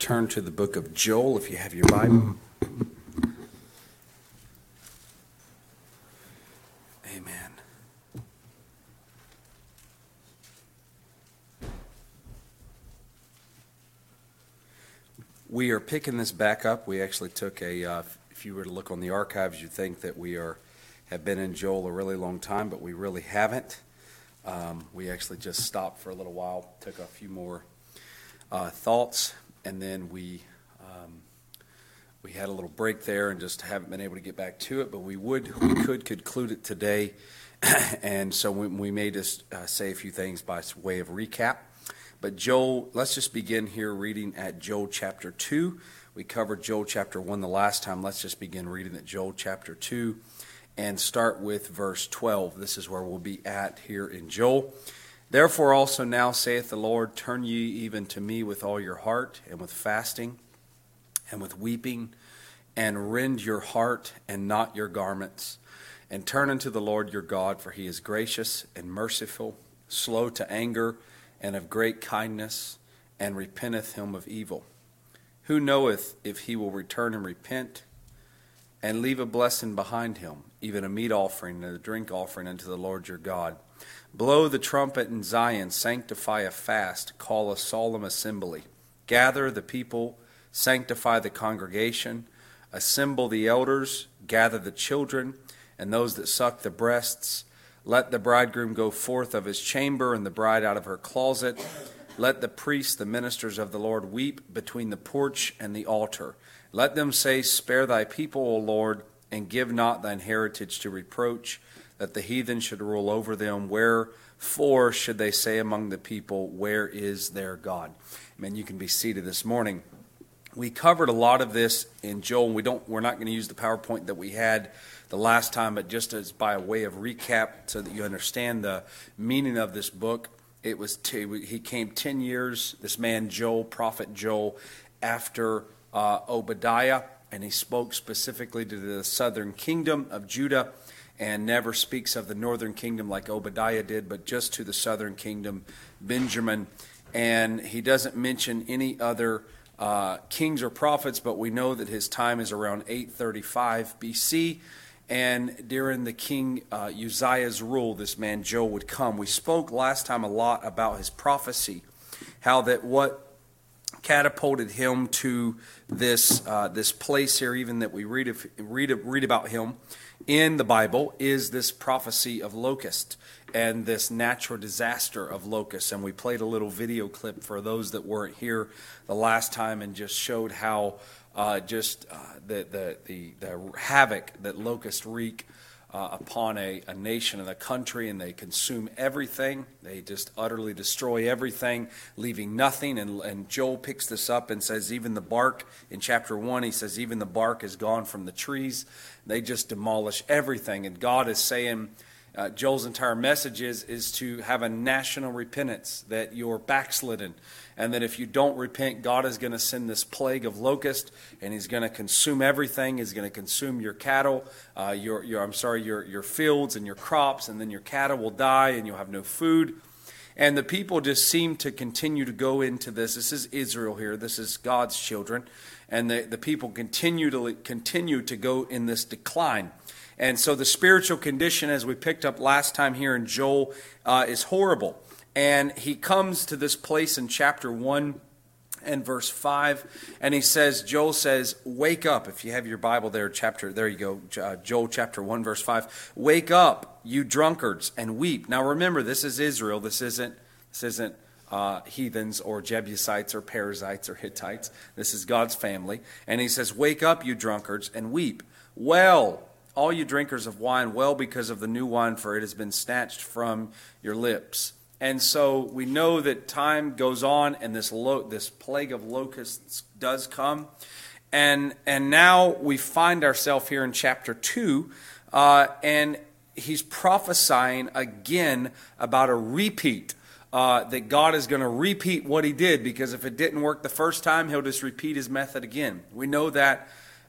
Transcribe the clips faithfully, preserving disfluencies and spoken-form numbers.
turn to the book of Joel if you have your Bible. Amen. We are picking this back up. We actually took a, uh, if you were to look on the archives, you'd think that we are have been in Joel a really long time, but we really haven't. Um, we actually just stopped for a little while, took a few more uh, thoughts, and then we um, we had a little break there and just haven't been able to get back to it. But we would we could conclude it today, and so we, we may just uh, say a few things by way of recap. But Joel, let's just begin here reading at Joel chapter two. We covered Joel chapter one the last time. Let's just begin reading at Joel chapter two. And start with verse twelve. This is where we'll be at here in Joel. Therefore also now saith the Lord, turn ye even to me with all your heart, and with fasting, and with weeping, and rend your heart, and not your garments. And turn unto the Lord your God, for he is gracious and merciful, slow to anger, and of great kindness, and repenteth him of evil. Who knoweth if he will return and repent, and leave a blessing behind him, even a meat offering and a drink offering unto the Lord your God. Blow the trumpet in Zion, sanctify a fast, call a solemn assembly. Gather the people, sanctify the congregation, assemble the elders, gather the children, and those that suck the breasts. Let the bridegroom go forth of his chamber, and the bride out of her closet. Let the priests, the ministers of the Lord, weep between the porch and the altar. Let them say, spare thy people, O Lord, and give not thine heritage to reproach, that the heathen should rule over them. Wherefore should they say among the people, where is their God? Amen. You can be seated this morning. We covered a lot of this in Joel. We don't, we're not going to use the PowerPoint that we had the last time, but just as by a way of recap so that you understand the meaning of this book. It was t- he came ten years, this man Joel, prophet Joel, after uh, Obadiah, and he spoke specifically to the southern kingdom of Judah, and never speaks of the northern kingdom like Obadiah did, but just to the southern kingdom, Benjamin. And he doesn't mention any other uh, kings or prophets, but we know that his time is around eight thirty-five B C, and during the king uh, Uzziah's rule, this man Joel would come. We spoke last time a lot about his prophecy, how that what catapulted him to this uh, this place here, even that we read of, read read about him in the Bible, is this prophecy of locust and this natural disaster of locusts. And we played a little video clip for those that weren't here the last time, and just showed how uh, just uh, the, the the the havoc that locusts wreak Uh, upon a, a nation and a country, and they consume everything. They just utterly destroy everything, leaving nothing. And, and Joel picks this up and says, even the bark, in chapter one, he says, even the bark is gone from the trees. They just demolish everything. And God is saying, uh, Joel's entire message is, is to have a national repentance, that you're backslidden, and that if you don't repent, God is going to send this plague of locust, and he's going to consume everything. He's going to consume your cattle, uh, your, your I'm sorry, your, your fields and your crops, and then your cattle will die, and you'll have no food. And the people just seem to continue to go into this. This is Israel here. This is God's children. And the, the people continue to continue to go in this decline. And so the spiritual condition, as we picked up last time here in Joel, uh, is horrible. And he comes to this place in chapter one and verse five, and he says, Joel says, wake up. If you have your Bible there, chapter, there you go, uh, Joel chapter one, verse five. Wake up, you drunkards, and weep. Now remember, this is Israel. This isn't, this isn't uh, heathens or Jebusites or Perizzites or Hittites. This is God's family. And he says, wake up, you drunkards, and weep. Well, all you drinkers of wine, well, because of the new wine, for it has been snatched from your lips. And so we know that time goes on, and this lo- this plague of locusts does come. And and now we find ourselves here in chapter two, uh, and he's prophesying again about a repeat, uh, that God is going to repeat what he did, because if it didn't work the first time, he'll just repeat his method again. We know that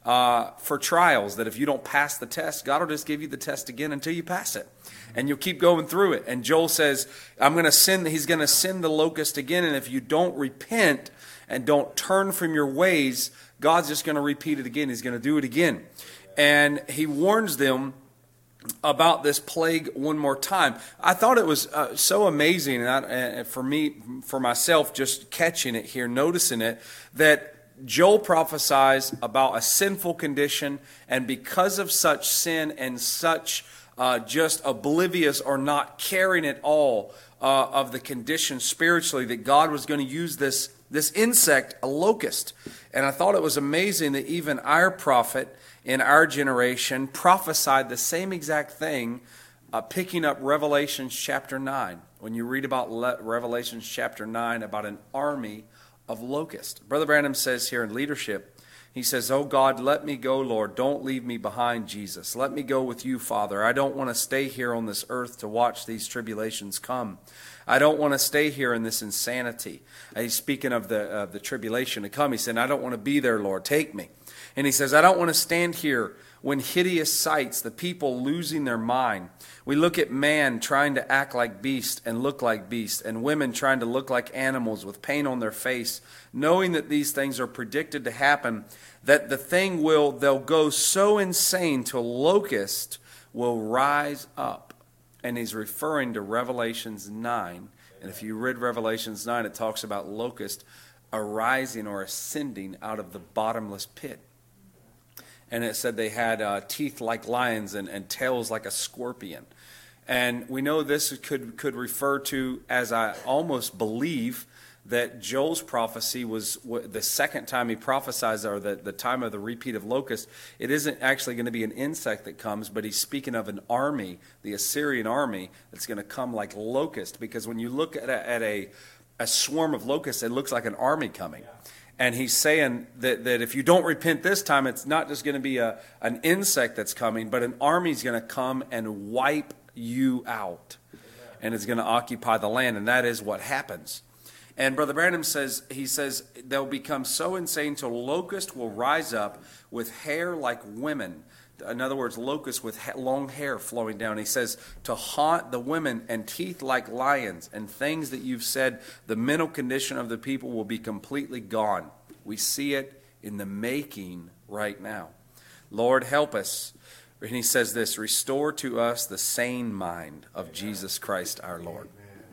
uh, for trials, that if you don't pass the test, God will just give you the test again until you pass it. And you'll keep going through it. And Joel says, I'm going to send, he's going to send the locust again. And if you don't repent and don't turn from your ways, God's just going to repeat it again. He's going to do it again. And he warns them about this plague one more time. I thought it was uh, so amazing, and, I, and for me, for myself, just catching it here, noticing it, that Joel prophesies about a sinful condition, and because of such sin and such uh, just oblivious or not caring at all uh, of the condition spiritually, that God was going to use this this insect, a locust. And I thought it was amazing that even our prophet in our generation prophesied the same exact thing, uh, picking up Revelation chapter nine. When you read about Le- Revelation chapter nine, about an army of locusts. Brother Branham says here in leadership, he says, oh God, let me go, Lord. Don't leave me behind, Jesus. Let me go with you, Father. I don't want to stay here on this earth to watch these tribulations come. I don't want to stay here in this insanity. Uh, he's speaking of the, uh, the tribulation to come. He said, I don't want to be there, Lord. Take me. And he says, I don't want to stand here when hideous sights, the people losing their mind. We look at man trying to act like beast and look like beast, and women trying to look like animals with pain on their face, knowing that these things are predicted to happen, that the thing will, they'll go so insane till locust will rise up. And he's referring to Revelations nine. And if you read Revelations nine, it talks about locust arising or ascending out of the bottomless pit. And it said they had uh, teeth like lions and, and tails like a scorpion. And we know this could, could refer to, as I almost believe, that Joel's prophecy was the second time he prophesies, or the, the time of the repeat of locust. It isn't actually going to be an insect that comes, but he's speaking of an army, the Assyrian army, that's going to come like locust. Because when you look at a, at a, a swarm of locusts, it looks like an army coming. Yeah. And he's saying that, that if you don't repent this time, it's not just going to be a, an insect that's coming, but an army's going to come and wipe you out. And it's going to occupy the land, and that is what happens. And Brother Branham says, he says, they'll become so insane till locust will rise up with hair like women. In other words, locusts with long hair flowing down. He says, to haunt the women, and teeth like lions, and things that you've said, the mental condition of the people will be completely gone. We see it in the making right now. Lord, help us. And he says this, restore to us the sane mind of Jesus Christ our Lord.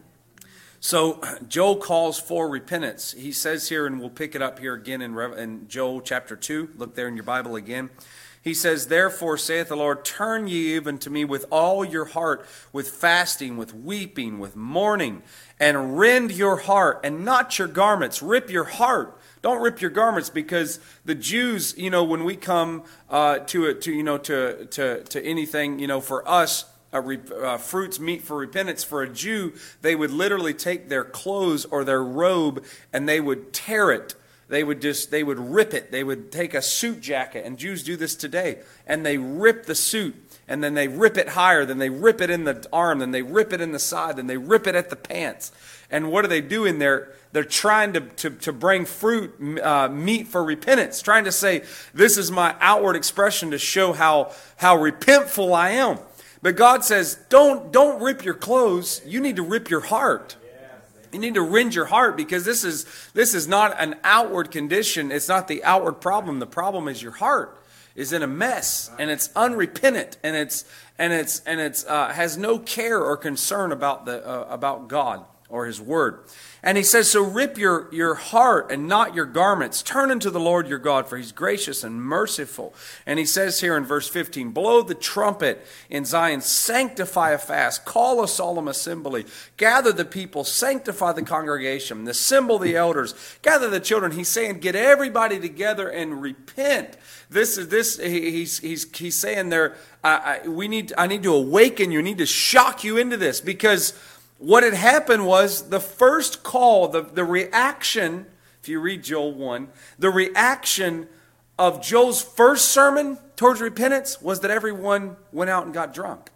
So Joel calls for repentance. He says here, and we'll pick it up here again in, Re- in Joel chapter two. Look there in your Bible again. He says, therefore, saith the Lord, turn ye even to me with all your heart, with fasting, with weeping, with mourning, and rend your heart, and not your garments. Rip your heart. Don't rip your garments, because the Jews, you know, when we come uh, to it, to you know, to to to anything, you know, for us. Uh, re, uh, fruits meet for repentance. For a Jew, they would literally take their clothes or their robe and they would tear it. They would just, they would rip it. They would take a suit jacket, and Jews do this today, and they rip the suit, and then they rip it higher, then they rip it in the arm, then they rip it in the side, then they rip it at the pants. And what are they doing there? They're trying to, to, to bring fruit, uh, meat for repentance, trying to say, this is my outward expression to show how, how repentful I am. But God says, don't, don't rip your clothes. You need to rip your heart. You need to rend your heart, because this is, this is not an outward condition. It's not the outward problem. The problem is your heart is in a mess, and it's unrepentant, and it's and it's and it's uh, has no care or concern about the uh, about God or His Word. And he says, so rip your, your heart and not your garments. Turn unto the Lord your God, for He's gracious and merciful. And he says here in verse fifteen, blow the trumpet in Zion, sanctify a fast, call a solemn assembly, gather the people, sanctify the congregation, assemble the elders, gather the children. He's saying, get everybody together and repent. This is this. He's he's he's saying there. I, I, we need. I need to awaken you. I need to shock you into this, because what had happened was the first call, the, the reaction, if you read Joel one, the reaction of Joel's first sermon towards repentance was that everyone went out and got drunk.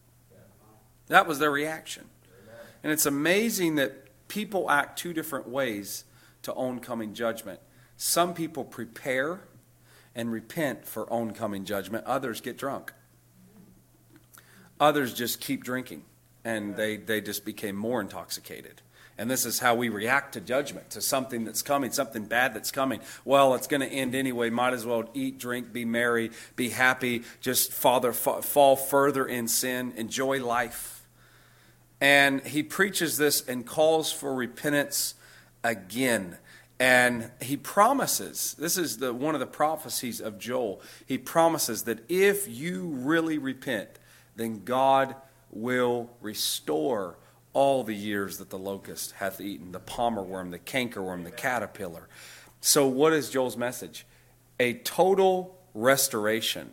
That was their reaction. And it's amazing that people act two different ways to oncoming judgment. Some people prepare, and repent for oncoming judgment. Others get drunk. Others just keep drinking, and they, they just became more intoxicated. And this is how we react to judgment, to something that's coming, something bad that's coming. Well, it's going to end anyway. Might as well eat, drink, be merry, be happy, just father, fall further in sin, enjoy life. And he preaches this and calls for repentance again. And he promises, this is the one of the prophecies of Joel, he promises that if you really repent, then God will restore all the years that the locust hath eaten, the palmer worm, the cankerworm, the caterpillar. So what is Joel's message? A total restoration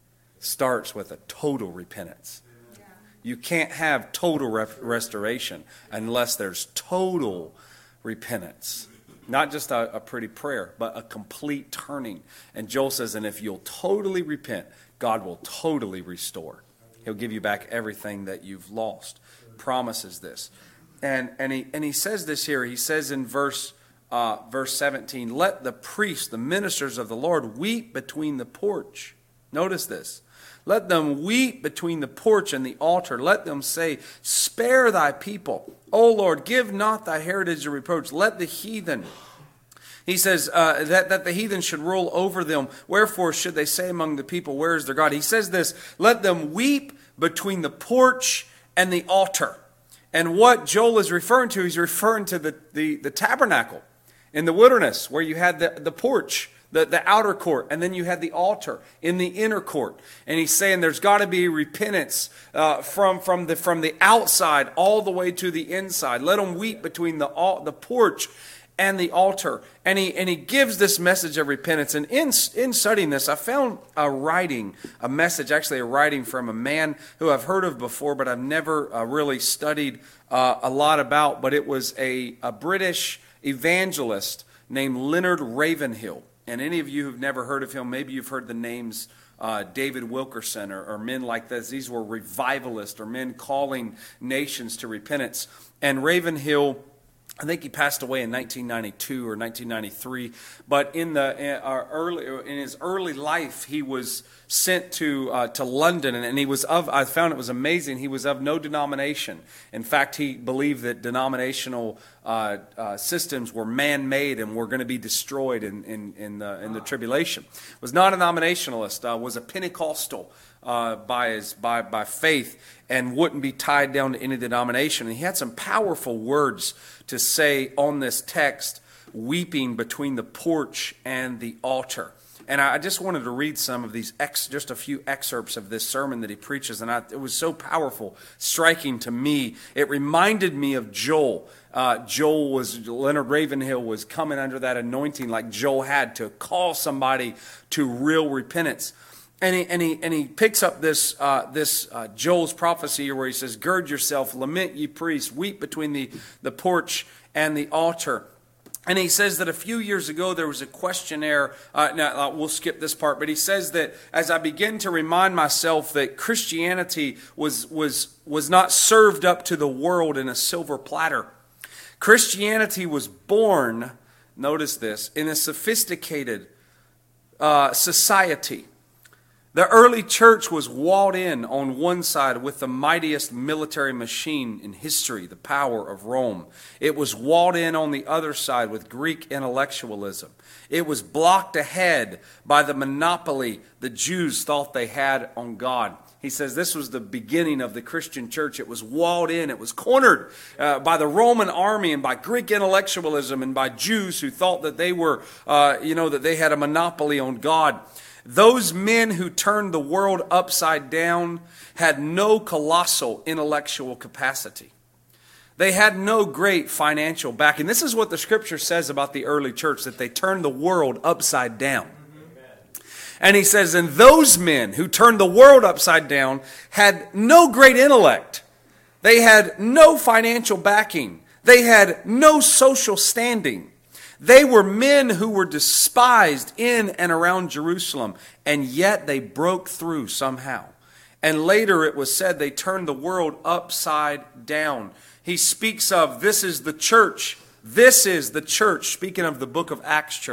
starts with a total repentance. You can't have total re- restoration unless there's total repentance. Not just a, a pretty prayer, but a complete turning. And Joel says, and if you'll totally repent, God will totally restore. He'll give you back everything that you've lost. Promises this. And and he and he says this here. He says in verse uh, verse seventeen, let the priests, the ministers of the Lord, weep between the porch. Notice this. Let them weep between the porch and the altar. Let them say, spare thy people. O Lord, give not thy heritage a reproach. Let the heathen, he says, uh, that, that the heathen should rule over them. Wherefore should they say among the people, where is their God? He says this, let them weep between the porch and the altar. And what Joel is referring to, he's referring to the, the, the tabernacle in the wilderness where you had the, the porch, the, the outer court, and then you had the altar in the inner court. And he's saying there's got to be repentance uh, from, from, the, from the outside all the way to the inside. Let them weep between the, the porch and the altar. And he and he gives this message of repentance. And in, in studying this, I found a writing, a message, actually a writing from a man who I've heard of before, but I've never uh, really studied uh, a lot about. But it was a, a British evangelist named Leonard Ravenhill. And any of you who've never heard of him, maybe you've heard the names uh, David Wilkerson or, or men like this. These were revivalists or men calling nations to repentance. And Ravenhill, I think he passed away in nineteen ninety-two or nineteen ninety-three. But in the in, uh, early in his early life, he was sent to uh, to London, and, and he was of. I found it was amazing. He was of no denomination. In fact, he believed that denominational uh, uh, systems were man-made and were going to be destroyed in in in the, in the tribulation. Was not a denominationalist. Uh, was a Pentecostal. Uh, by his by by faith, and wouldn't be tied down to any denomination. And he had some powerful words to say on this text, weeping between the porch and the altar. And I just wanted to read some of these, ex, just a few excerpts of this sermon that he preaches, and I, it was so powerful, striking to me. It reminded me of Joel. Uh, Joel was, Leonard Ravenhill was coming under that anointing like Joel had to call somebody to real repentance. And he, and he and he picks up this uh, this uh, Joel's prophecy where he says, gird yourself, lament ye priests, weep between the, the porch and the altar. And he says that a few years ago there was a questionnaire. Uh, now, uh, we'll skip this part, but he says that as I begin to remind myself that Christianity was was was not served up to the world in a silver platter. Christianity was born, notice this, in a sophisticated uh, society. The early church was walled in on one side with the mightiest military machine in history, the power of Rome. It was walled in on the other side with Greek intellectualism. It was blocked ahead by the monopoly the Jews thought they had on God. He says this was the beginning of the Christian church. It was walled in. It was cornered uh, by the Roman army and by Greek intellectualism and by Jews who thought that they were, uh, you know, that they had a monopoly on God. Those men who turned the world upside down had no colossal intellectual capacity. They had no great financial backing. This is what the scripture says about the early church, that they turned the world upside down. And he says, and those men who turned the world upside down had no great intellect. They had no financial backing. They had no social standing. They were men who were despised in and around Jerusalem, and yet they broke through somehow. And later it was said they turned the world upside down. He speaks of, this is the church. This is the church, speaking of the book of Acts church.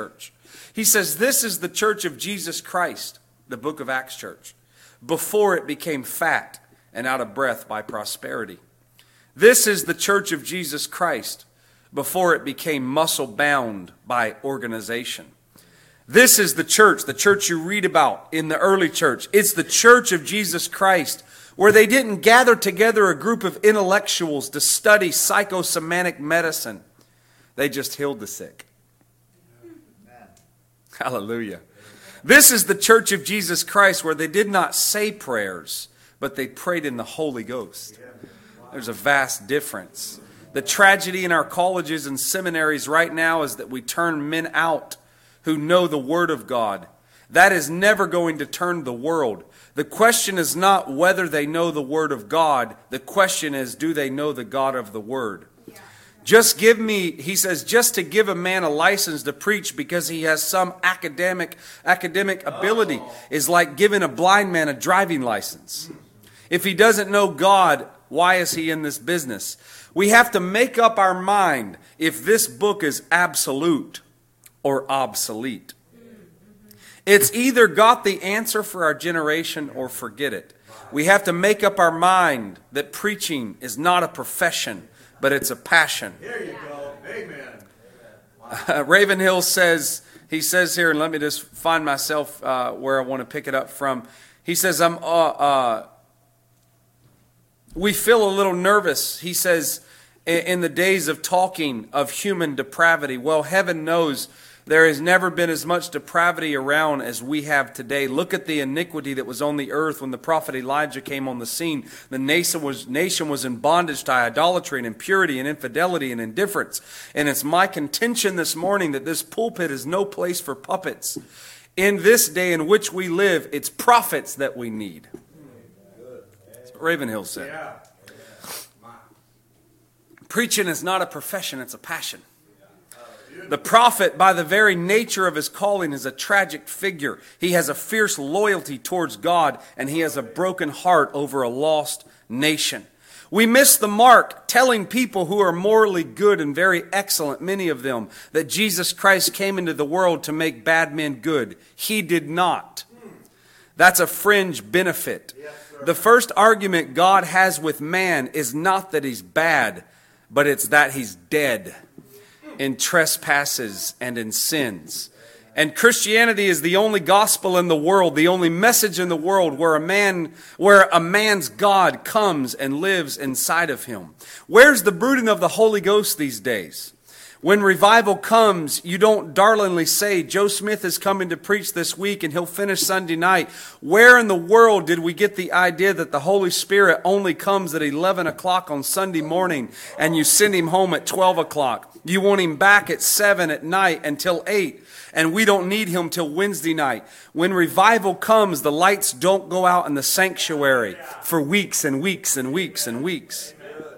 He says, this is the church of Jesus Christ, the book of Acts church, before it became fat and out of breath by prosperity. This is the church of Jesus Christ before it became muscle-bound by organization. This is the church, the church you read about in the early church. It's the church of Jesus Christ, where they didn't gather together a group of intellectuals to study psychosomatic medicine. They just healed the sick. Amen. Hallelujah. This is the church of Jesus Christ, where they did not say prayers, but they prayed in the Holy Ghost. There's a vast difference. The tragedy in our colleges and seminaries right now is that we turn men out who know the Word of God. That is never going to turn the world. The question is not whether they know the Word of God. The question is, do they know the God of the Word? Yeah. Just give me, he says, just to give a man a license to preach because he has some academic academic ability oh. is like giving a blind man a driving license. If he doesn't know God, why is he in this business? We have to make up our mind if this book is absolute or obsolete. It's either got the answer for our generation or forget it. We have to make up our mind that preaching is not a profession, but it's a passion. There you go. Amen. Uh, Ravenhill says, he says here, and let me just find myself uh, where I want to pick it up from. He says, I'm, uh, uh, we feel a little nervous. He says, in, in the days of talking of human depravity, well, heaven knows there has never been as much depravity around as we have today. Look at the iniquity that was on the earth when the prophet Elijah came on the scene. The nation was, nation was in bondage to idolatry and impurity and infidelity and indifference. And it's my contention this morning that this pulpit is no place for puppets. In this day in which we live, it's prophets that we need. That's what Ravenhill said. Preaching is not a profession, it's a passion. The prophet, by the very nature of his calling, is a tragic figure. He has a fierce loyalty towards God, and he has a broken heart over a lost nation. We miss the mark telling people who are morally good and very excellent, many of them, that Jesus Christ came into the world to make bad men good. He did not. That's a fringe benefit. The first argument God has with man is not that he's bad, but it's that he's dead in trespasses and in sins. And Christianity is the only gospel in the world, the only message in the world where a man, where a man's God comes and lives inside of him. Where's the brooding of the Holy Ghost these days? When revival comes, you don't darlingly say, Joe Smith is coming to preach this week and he'll finish Sunday night. Where in the world did we get the idea that the Holy Spirit only comes at eleven o'clock on Sunday morning and you send him home at twelve o'clock? You want him back at seven at night until eight, and we don't need him till Wednesday night. When revival comes, the lights don't go out in the sanctuary for weeks and weeks and weeks and weeks.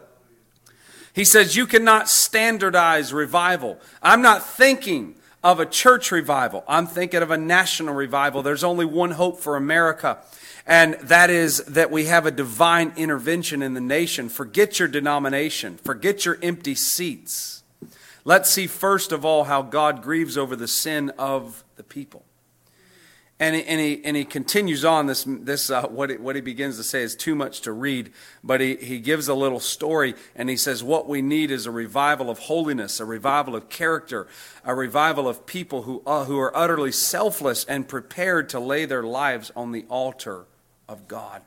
He says you cannot standardize revival. I'm not thinking of a church revival. I'm thinking of a national revival. There's only one hope for America, and that is that we have a divine intervention in the nation. Forget your denomination. Forget your empty seats. Let's see first of all how God grieves over the sin of the people. And he, and he, and he continues on this, this uh, what, he, what he begins to say is too much to read, but he, he gives a little story, and he says what we need is a revival of holiness, a revival of character, a revival of people who, uh, who are utterly selfless and prepared to lay their lives on the altar of God.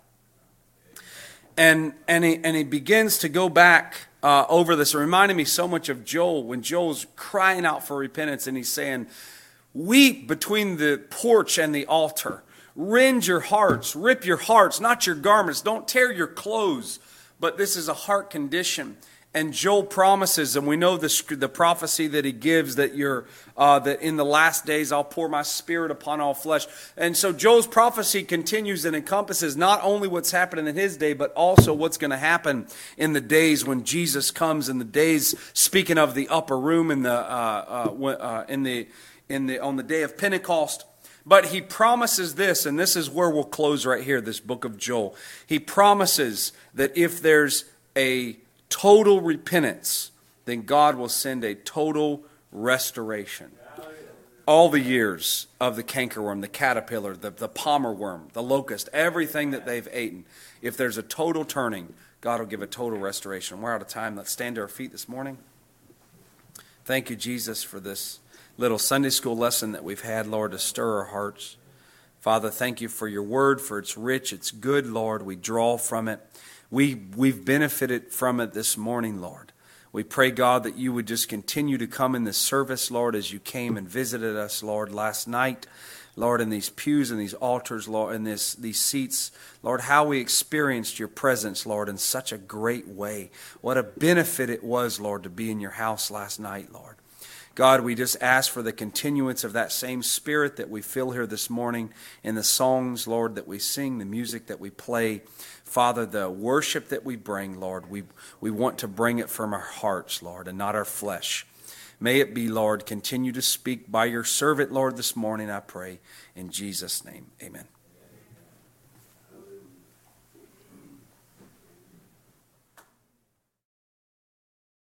And, and, he, and he begins to go back uh, over this. It reminded me so much of Joel, when Joel's crying out for repentance, and he's saying, weep between the porch and the altar. Rend your hearts, rip your hearts, not your garments. Don't tear your clothes. But this is a heart condition. And Joel promises, and we know the, the prophecy that he gives, that you're, uh, that in the last days I'll pour my spirit upon all flesh. And so Joel's prophecy continues and encompasses not only what's happening in his day, but also what's going to happen in the days when Jesus comes, in the days, speaking of the upper room in the, uh, uh, uh, in the, in the, on the day of Pentecost. But he promises this, and this is where we'll close right here, this book of Joel. He promises that if there's a total repentance, then God will send a total restoration. all the years of the cankerworm, the caterpillar, the, the palmer worm, the locust, everything that they've eaten, if there's a total turning, God will give a total restoration. We're out of time. Let's stand to our feet this morning. Thank you, Jesus, for this little Sunday school lesson that we've had, Lord, to stir our hearts. Father, thank you for your word, for it's rich, it's good, Lord. We draw from it. We, we've benefited from it this morning, Lord. We pray, God, that you would just continue to come in this service, Lord, as you came and visited us, Lord, last night. Lord, in these pews and these altars, Lord, in this, these seats, Lord, how we experienced your presence, Lord, in such a great way. What a benefit it was, Lord, to be in your house last night, Lord. God, we just ask for the continuance of that same spirit that we feel here this morning in the songs, Lord, that we sing, the music that we play. Father, the worship that we bring, Lord, we, we want to bring it from our hearts, Lord, and not our flesh. May it be, Lord, continue to speak by your servant, Lord, this morning, I pray. In Jesus' name, amen.